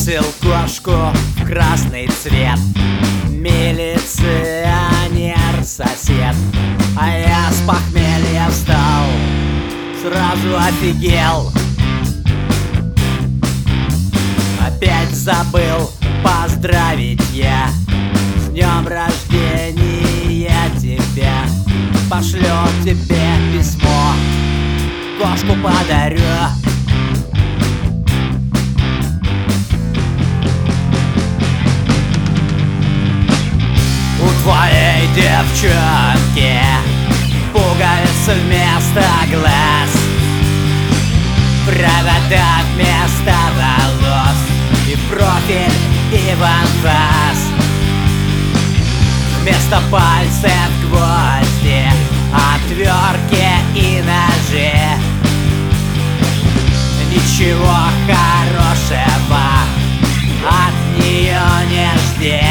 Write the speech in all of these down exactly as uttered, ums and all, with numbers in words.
Покрасил кошку в красный цвет, милиционер сосед. А я с похмелья встал, сразу офигел. Опять забыл поздравить я с днем рождения тебя. Пошлю тебе письмо, кошку подарю. У твоей девчонки пуговицы вместо глаз, провода вместо волос, и профиль, и в анфас. Вместо пальцев гвозди, отвертки и ножи. Ничего хорошего от нее не жди.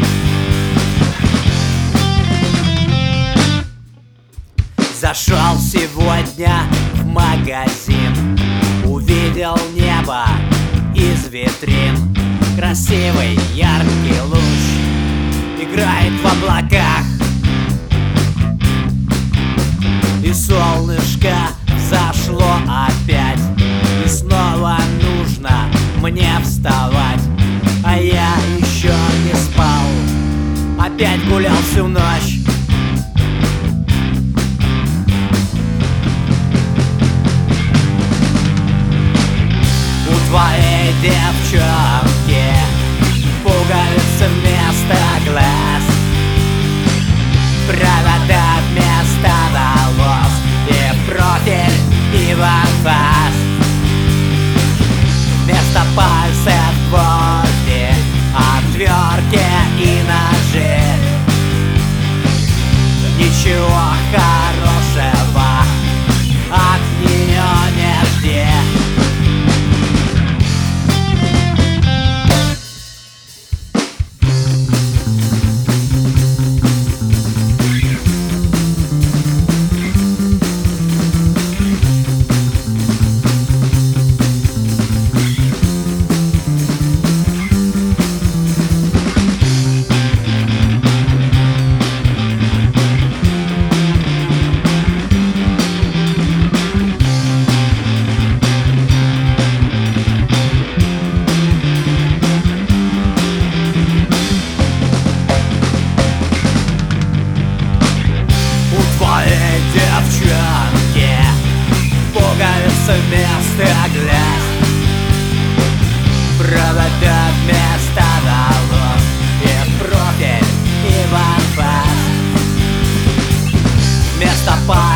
Зашел сегодня в магазин, увидел небо из витрин. Красивый яркий луч играет в облаках, и солнышко зашло опять. И снова нужно мне вставать, а я еще не спал, опять гулял всю ночь. У твоей девчонки пуговицы вместо глаз, провода вместо волос, и профиль, и в анфас. Вместо пальцев гвозди, отвертки и ножи. Ничего хорошего от нее не жди. Девчонки пуговицы вместо глаз, провода вместо волос, и профиль, и в анфас. Вместо пальцев